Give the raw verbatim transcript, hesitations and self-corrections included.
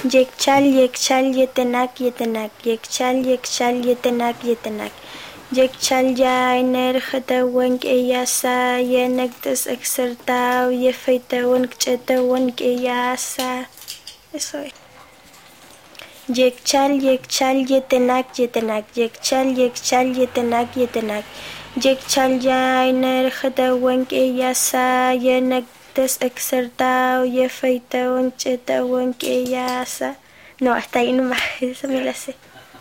Yekchal, yekchal, yetenak, yetenak, yekchal, yekchal, yetenak, yetenak. Yekchal ya energetawan k'eyasa, yenektes exertao, yefeitawan k'chetawan k'eyasa. Eso es. Yekchal, yekchal, yetenak, yetenak, yekchal, yekchal, yetenak, yetenak. Yekchal ya energetawan k'eyasa, yenektes exertao, yefeitawan k'chetawan k'eyasa. No, hasta ahí nomás, eso me la sé.